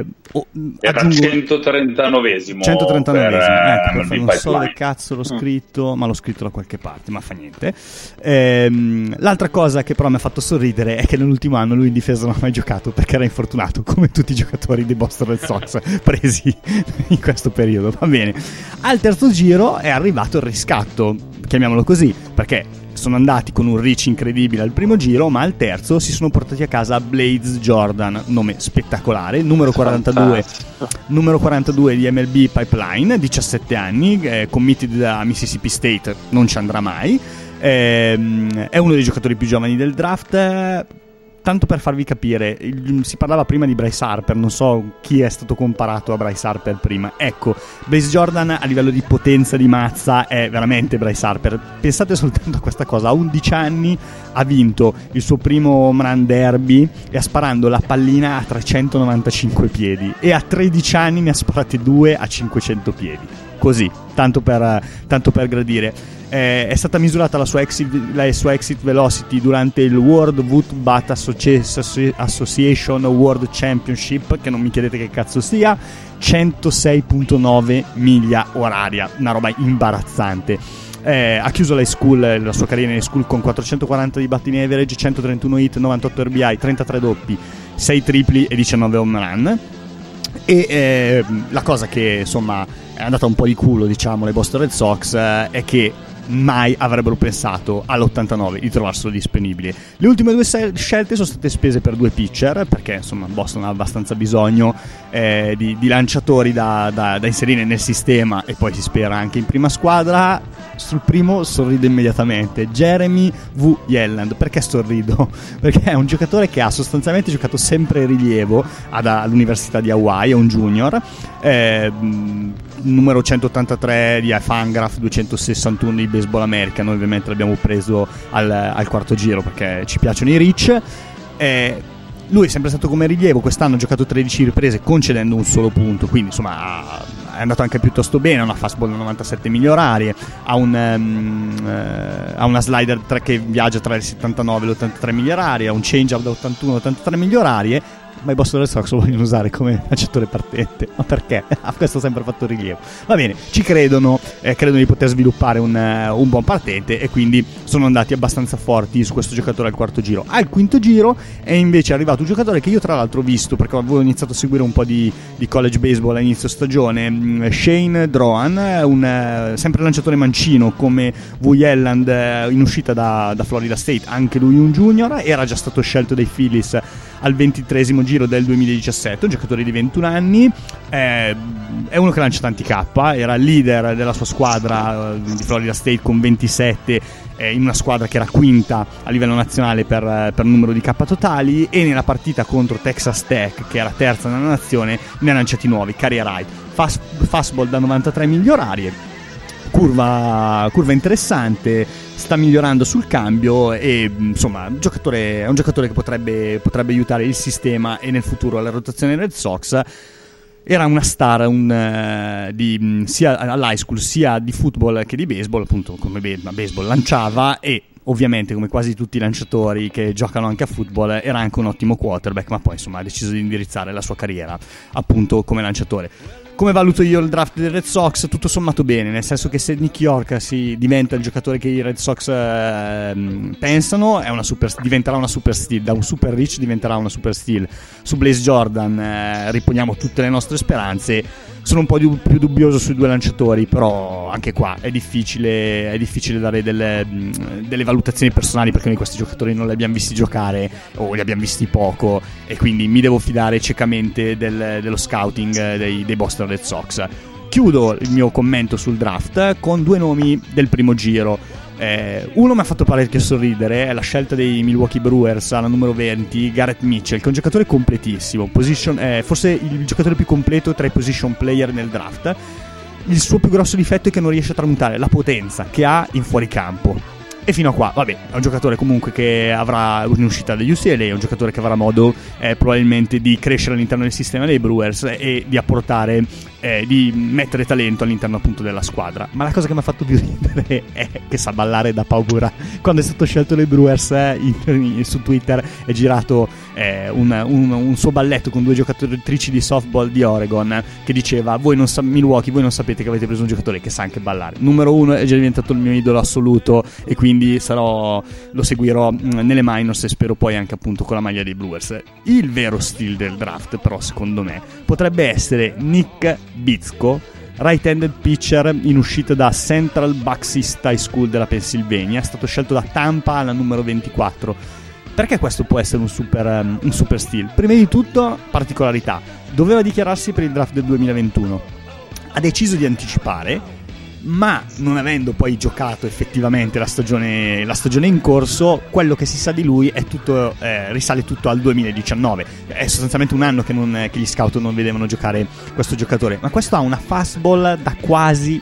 139esimo 139esimo, non so dove cazzo l'ho scritto, ma l'ho scritto da qualche parte, ma fa niente. L'altra cosa che però mi ha fatto sorridere è che nell'ultimo anno lui in difesa non ha mai giocato, perché era infortunato, come tutti i giocatori dei Boston Red Sox presi in questo periodo. Va bene, al terzo giro è arrivato il riscatto, chiamiamolo così, perché sono andati con un reach incredibile al primo giro, ma al terzo si sono portati a casa Blaze Jordan, nome spettacolare, numero 42 di MLB Pipeline, 17 anni, committed da Mississippi State, non ci andrà mai, è uno dei giocatori più giovani del draft. Tanto per farvi capire, si parlava prima di Bryce Harper, non so chi è stato comparato a Bryce Harper prima. Ecco, Blaze Jordan a livello di potenza di mazza è veramente Bryce Harper. Pensate soltanto a questa cosa: a 11 anni ha vinto il suo primo home run derby e ha sparando la pallina a 395 piedi, e a 13 anni ne ha sparate 2 a 500 piedi. Così, tanto per gradire. È stata misurata la sua exit velocity durante il World Wood Bat Association World Championship, che non mi chiedete che cazzo sia, 106.9 miglia oraria, una roba imbarazzante. Ha chiuso la sua carriera in high school con 440 di batting average, 131 hit, 98 RBI, 33 doppi, 6 tripli e 19 home run. E la cosa che insomma è andata un po' di culo, diciamo, ai Boston Red Sox è che mai avrebbero pensato all'89 di trovarselo disponibile. Le ultime due scelte sono state spese per 2 pitcher, perché insomma Boston ha abbastanza bisogno di lanciatori da inserire nel sistema, e poi si spera anche in prima squadra. Sul primo sorrido immediatamente, Jeremy V. Yelland. Perché sorrido? Perché è un giocatore che ha sostanzialmente giocato sempre in rilievo all'Università di Hawaii, è un junior, numero 183 di Fangraph, 261 di Baseball America. Noi ovviamente l'abbiamo preso al quarto giro perché ci piacciono i reach. Lui è sempre stato come rilievo, quest'anno ha giocato 13 riprese concedendo un solo punto, quindi insomma è andato anche piuttosto bene. Ha una fastball da 97 miglia orarie, ha una slider che viaggia tra le 79 e le 83 miglia orarie, ha un change up da 81-83 miglia orarie, ma i Boston Red Sox lo vogliono usare come lanciatore partente. Ma perché? Questo ha sempre fatto rilievo. Va bene, ci credono di poter sviluppare un buon partente, e quindi sono andati abbastanza forti su questo giocatore al quarto giro. Al quinto giro è invece arrivato un giocatore che io tra l'altro ho visto, perché avevo iniziato a seguire un po' di college baseball a inizio stagione, Shane Drohan, sempre lanciatore mancino come V. Yelland, in uscita da Florida State, anche lui un junior, era già stato scelto dai Phillies al 23esimo giro del 2017, un giocatore di 21 anni, è uno che lancia tanti K, era leader della sua squadra di Florida State con 27, in una squadra che era quinta a livello nazionale per numero di K totali, e nella partita contro Texas Tech, che era terza nella nazione, ne ha lanciati 9, career high, fastball da 93 miglia orarie, curva interessante, sta migliorando sul cambio, e insomma è un giocatore che potrebbe aiutare il sistema e nel futuro la rotazione Red Sox. Era una star sia all'high school sia di football che di baseball, appunto come baseball lanciava, e ovviamente come quasi tutti i lanciatori che giocano anche a football era anche un ottimo quarterback, ma poi insomma ha deciso di indirizzare la sua carriera appunto come lanciatore. Come valuto io il draft dei Red Sox? Tutto sommato bene, nel senso che se Nick York si diventa il giocatore che i Red Sox pensano, diventerà una super steal, da un super rich diventerà una super steal. Su Blaze Jordan riponiamo tutte le nostre speranze. Sono un po' più dubbioso sui due lanciatori, però anche qua è difficile dare delle valutazioni personali, perché noi questi giocatori non li abbiamo visti giocare o li abbiamo visti poco, e quindi mi devo fidare ciecamente dello scouting dei Boston Red Sox. Chiudo il mio commento sul draft con due nomi del primo giro. Uno mi ha fatto parecchio sorridere, è la scelta dei Milwaukee Brewers alla numero 20, Garrett Mitchell, che è un giocatore completissimo, forse il giocatore più completo tra i position player nel draft. Il suo più grosso difetto è che non riesce a tramutare la potenza che ha in fuoricampo. E fino a qua, vabbè, è un giocatore comunque che avrà un'uscita dagli UCLA, è un giocatore che avrà modo probabilmente di crescere all'interno del sistema dei Brewers e di apportare, di mettere talento all'interno appunto della squadra. Ma la cosa che mi ha fatto più ridere è che sa ballare da paura. Quando è stato scelto dai Brewers, su Twitter è girato un suo balletto con due giocatrici di softball di Oregon, che diceva: Milwaukee, voi non sapete che avete preso un giocatore che sa anche ballare. Numero 1, è già diventato il mio idolo assoluto, e quindi lo seguirò nelle minors e spero poi anche appunto con la maglia dei Brewers. Il vero steal del draft, però, secondo me potrebbe essere Nick Bitsko, right-handed pitcher in uscita da Central Bucks East High School della Pennsylvania, è stato scelto da Tampa alla numero 24. Perché questo può essere un super steal? Prima di tutto, particolarità: doveva dichiararsi per il draft del 2021, ha deciso di anticipare, ma non avendo poi giocato effettivamente la stagione in corso, quello che si sa di lui è tutto, risale tutto al 2019. È sostanzialmente un anno che gli scout non vedevano giocare questo giocatore, ma questo ha una fastball da quasi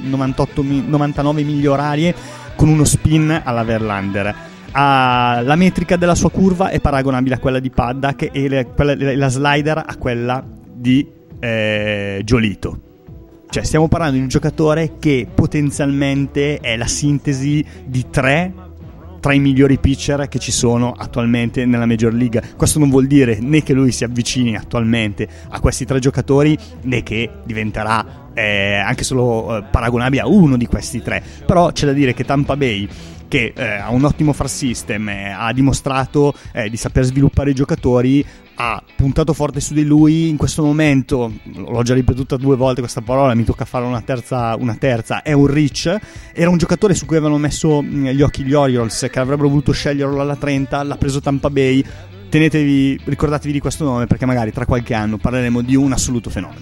99 miglia orarie con uno spin alla Verlander. La metrica della sua curva è paragonabile a quella di Paddock e la slider a quella di Giolito. Cioè, stiamo parlando di un giocatore che potenzialmente è la sintesi di tre tra i migliori pitcher che ci sono attualmente nella Major League. Questo non vuol dire né che lui si avvicini attualmente a questi tre giocatori, né che diventerà anche solo paragonabile a uno di questi tre. Però c'è da dire che Tampa Bay, che ha un ottimo farm system, ha dimostrato di saper sviluppare i giocatori, ha puntato forte su di lui. In questo momento, l'ho già ripetuta 2 volte questa parola, mi tocca fare una terza, è un reach. Era un giocatore su cui avevano messo gli occhi gli Orioles, che avrebbero voluto sceglierlo alla 30, l'ha preso Tampa Bay. Ricordatevi di questo nome, perché magari tra qualche anno parleremo di un assoluto fenomeno.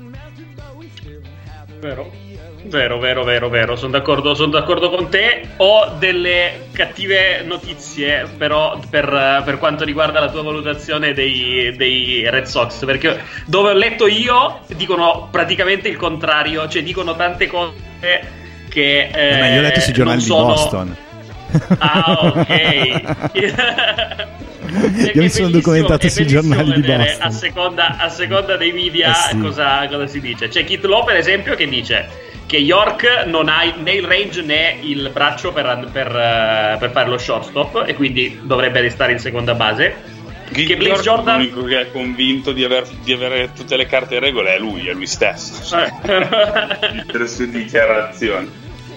Vero, sono d'accordo con te. Ho delle cattive notizie però per quanto riguarda la tua valutazione dei Red Sox, perché dove ho letto io dicono praticamente il contrario, cioè dicono tante cose che io ho letto sui giornali di Boston. Ah, ok. Io mi sono documentato sui giornali di Boston. A seconda dei media, sì. Cosa si dice? C'è Kit Lowe, per esempio, che dice che York non ha né il range né il braccio per fare lo shortstop, e quindi dovrebbe restare in seconda base. Che Blaze Jordan, l'unico che è convinto di avere tutte le carte in regola è lui stesso, per le sue dichiarazioni.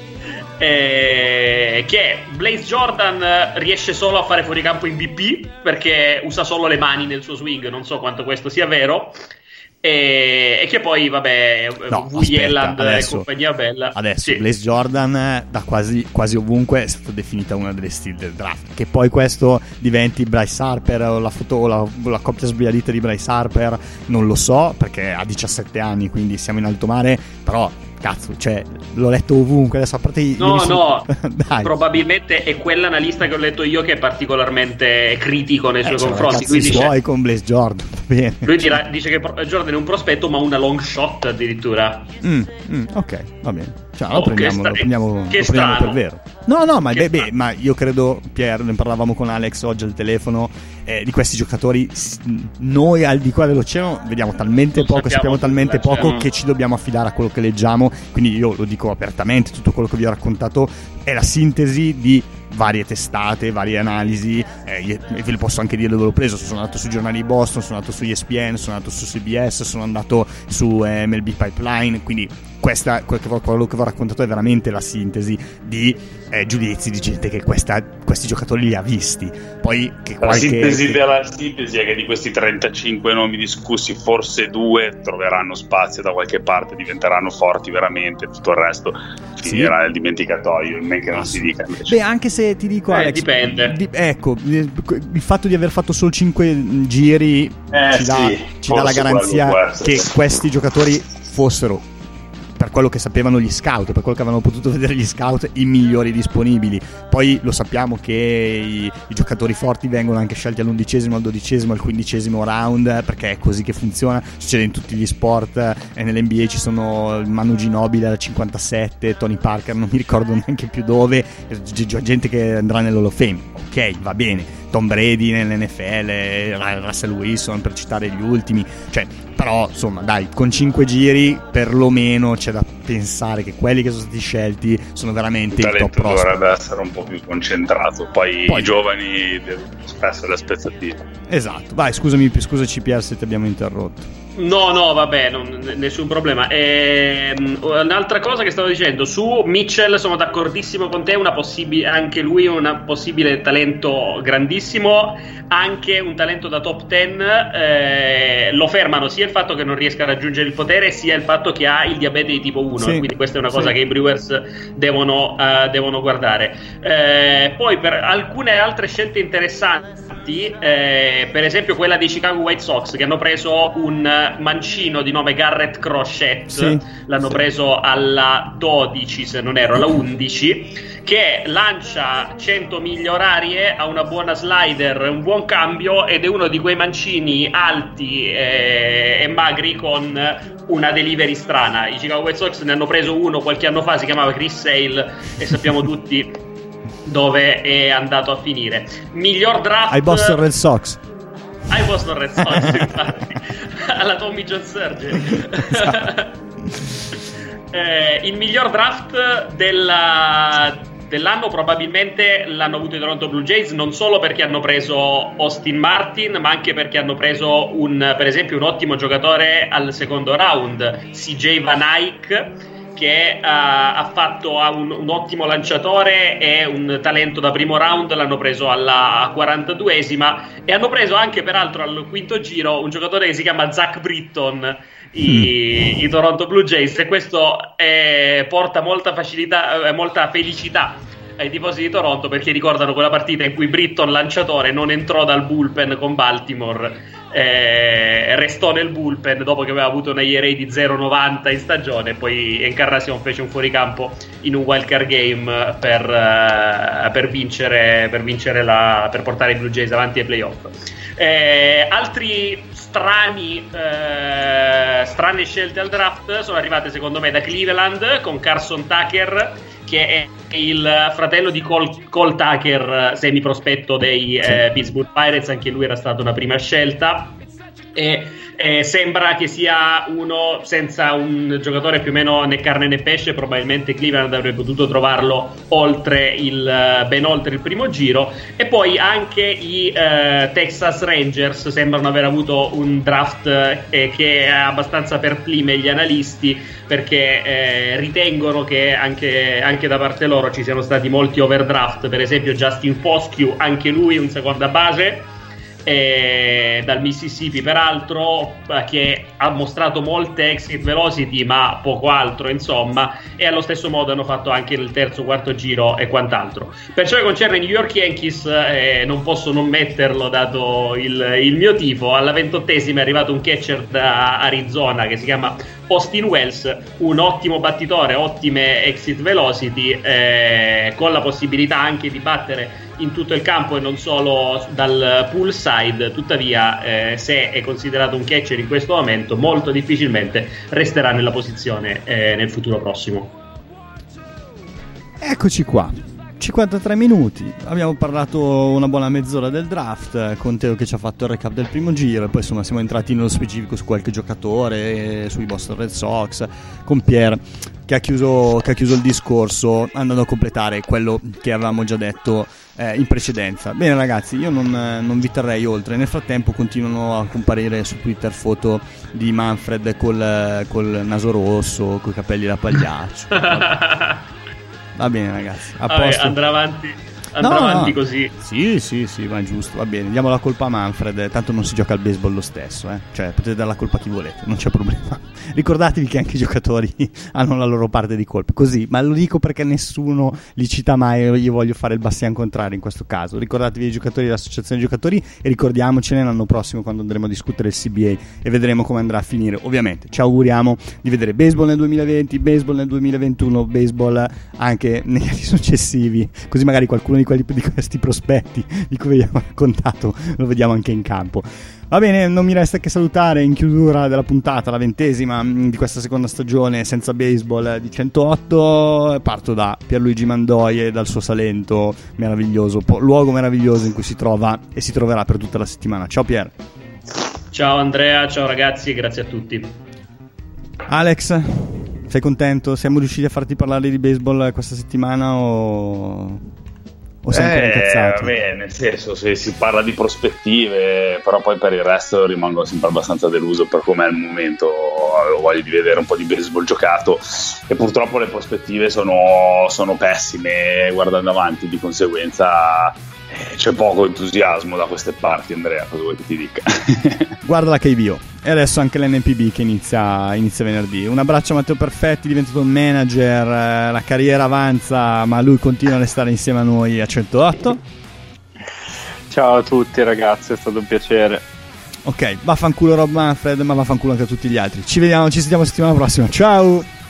Che Blaze Jordan riesce solo a fare fuoricampo in BP perché usa solo le mani nel suo swing, non so quanto questo sia vero. E che poi vabbè, Yeland e compagnia bella. Adesso sì. Blaze Jordan da quasi ovunque è stata definita una delle steal del draft. Che poi questo diventi Bryce Harper o la coppia sbriadita di Bryce Harper, non lo so, perché ha 17 anni, quindi siamo in alto mare. Però cazzo, cioè, l'ho letto ovunque adesso, a parte no dai. Probabilmente è quell'analista che ho letto io che è particolarmente critico nei suoi confronti. Lui dice con Blaze Jordan, bene. Lui dice che Jordan è un prospetto, ma una long shot addirittura. Ok, va bene. Cioè, lo prendiamo per vero. No, ma io credo, Pier, ne parlavamo con Alex oggi al telefono, di questi giocatori noi al di qua dell'oceano vediamo talmente poco, sappiamo talmente poco che ci dobbiamo affidare a quello che leggiamo. Quindi io lo dico apertamente, tutto quello che vi ho raccontato è la sintesi di varie testate, varie analisi, e ve le posso anche dire dove l'ho preso. Sono andato sui giornali di Boston, sono andato su ESPN, sono andato su CBS, sono andato su MLB Pipeline, quindi quello che vi ho raccontato è veramente la sintesi di giudizi di gente che questi giocatori li ha visti. Poi che la sintesi della sintesi è che di questi 35 nomi discussi forse 2 troveranno spazio da qualche parte, diventeranno forti veramente, tutto il resto finirà nel dimenticatoio, in men che non si dica invece. Beh, anche se ti dico Alex, dipende. Ecco, il fatto di aver fatto solo 5 giri ci dà la garanzia che questi giocatori fossero, per quello che sapevano gli scout, per quello che avevano potuto vedere gli scout, i migliori disponibili. Poi lo sappiamo che i giocatori forti vengono anche scelti all'11°, al 12°, al 15° round, perché è così che funziona, succede in tutti gli sport, e nell'NBA ci sono Manu Ginobili al 57, Tony Parker non mi ricordo neanche più dove, gente che andrà nell'Hall of Fame, ok, va bene, Tom Brady nell'NFL, Russell Wilson per citare gli ultimi, cioè, però insomma dai, con 5 giri perlomeno c'è da pensare che quelli che sono stati scelti sono veramente il top prospect. Dovrebbe essere un po' più concentrato, poi i giovani spesso le aspettative. Esatto, vai, scusaci Pier se ti abbiamo interrotto. No, vabbè, nessun problema. Un'altra cosa che stavo dicendo su Mitchell, sono d'accordissimo con te, anche lui un possibile talento grandissimo, anche un talento da top 10. Lo fermano sia il fatto che non riesca a raggiungere il potere, sia il fatto che ha il diabete di tipo 1, quindi questa è una cosa che i Brewers devono guardare. Poi per alcune altre scelte interessanti, per esempio quella dei Chicago White Sox, che hanno preso un mancino di nome Garrett Crochet, l'hanno preso alla 12 se non ero, alla 11, che lancia 100 miglia orarie, ha una buona slider, un buon cambio, ed è uno di quei mancini alti e magri con una delivery strana. I Chicago White Sox ne hanno preso uno qualche anno fa, si chiamava Chris Sale, e sappiamo tutti dove è andato a finire. Miglior draft ai Boston Red Sox, infatti, alla Tommy John Surgery. Il miglior draft dell'anno probabilmente l'hanno avuto i Toronto Blue Jays, non solo perché hanno preso Austin Martin, ma anche perché hanno preso per esempio un ottimo giocatore al secondo round, CJ Van Eyck, che ha un ottimo lanciatore e un talento da primo round. L'hanno preso alla 42esima, e hanno preso anche peraltro al quinto giro un giocatore che si chiama Zach Britton, i Toronto Blue Jays, e questo porta molta felicità ai tifosi di Toronto, perché ricordano quella partita in cui Britton, lanciatore, non entrò dal bullpen con Baltimore, restò nel bullpen dopo che aveva avuto una ERA di 0,90 in stagione, e poi Encarnacion fece un fuoricampo in un wildcard game per portare i Blue Jays avanti ai playoff. Altri strane scelte al draft sono arrivate secondo me da Cleveland, con Carson Tucker, che è il fratello di Cole Tucker, semiprospetto dei Pittsburgh Pirates. Anche lui era stata una prima scelta, e sembra che sia uno senza un giocatore più o meno né carne né pesce. Probabilmente Cleveland avrebbe potuto trovarlo ben oltre il primo giro. E poi anche i Texas Rangers sembrano aver avuto un draft che è abbastanza perplime gli analisti, perché ritengono che anche da parte loro ci siano stati molti overdraft. Per esempio Justin Foscue, anche lui un seconda base, dal Mississippi peraltro, che ha mostrato molte exit velocity ma poco altro, insomma, e allo stesso modo hanno fatto anche il terzo, quarto giro e quant'altro. Per ciò che concerne i New York Yankees, non posso non metterlo dato il mio tifo. Alla 28esima è arrivato un catcher da Arizona che si chiama Austin Wells, un ottimo battitore, ottime exit velocity, con la possibilità anche di battere in tutto il campo e non solo dal pull side. Tuttavia, se è considerato un catcher in questo momento, molto difficilmente resterà nella posizione nel futuro prossimo. Eccoci qua, 53 minuti, abbiamo parlato una buona mezz'ora del draft, con Teo che ci ha fatto il recap del primo giro, e poi insomma siamo entrati nello specifico su qualche giocatore, sui Boston Red Sox, con Pier. che ha chiuso il discorso andando a completare quello che avevamo già detto in precedenza. Bene ragazzi, io non vi terrei oltre. Nel frattempo continuano a comparire su Twitter foto di Manfred col naso rosso, coi capelli da pagliaccio. Va bene ragazzi, a posto. Andrà avanti così. Sì, ma è giusto, va bene. Diamo la colpa a Manfred, tanto non si gioca al baseball lo stesso, cioè potete dare la colpa a chi volete, non c'è problema. Ricordatevi che anche i giocatori hanno la loro parte di colpa, così, ma lo dico perché nessuno li cita mai, io voglio fare il bastian contrario in questo caso. Ricordatevi i giocatori dell'associazione giocatori e ricordiamocene l'anno prossimo quando andremo a discutere il CBA e vedremo come andrà a finire. Ovviamente ci auguriamo di vedere baseball nel 2020, baseball nel 2021, baseball anche negli anni successivi, così magari qualcuno di questi prospetti di cui vi abbiamo raccontato lo vediamo anche in campo. Va bene, non mi resta che salutare in chiusura della puntata, la 20ª di questa seconda stagione senza baseball di 108. Parto da Pierluigi Mandoie e dal suo Salento meraviglioso, luogo meraviglioso in cui si trova e si troverà per tutta la settimana. Ciao Pier. Ciao Andrea, ciao ragazzi, grazie a tutti. Alex, sei contento? Siamo riusciti a farti parlare di baseball questa settimana o sei ancora incazzato? Beh, nel senso, se si parla di prospettive, però poi per il resto rimango sempre abbastanza deluso per com'è il momento. Avevo voglia di vedere un po' di baseball giocato e purtroppo le prospettive sono pessime guardando avanti, di conseguenza c'è poco entusiasmo da queste parti. Andrea, cosa vuoi che ti dica? Guarda la KBO e adesso anche l'NPB che inizia venerdì. Un abbraccio a Matteo Perfetti, diventato un manager, la carriera avanza ma lui continua a restare insieme a noi a 108. Ciao a tutti ragazzi, è stato un piacere. Ok, vaffanculo Rob Manfred, ma vaffanculo anche a tutti gli altri. Ci sentiamo settimana prossima, ciao.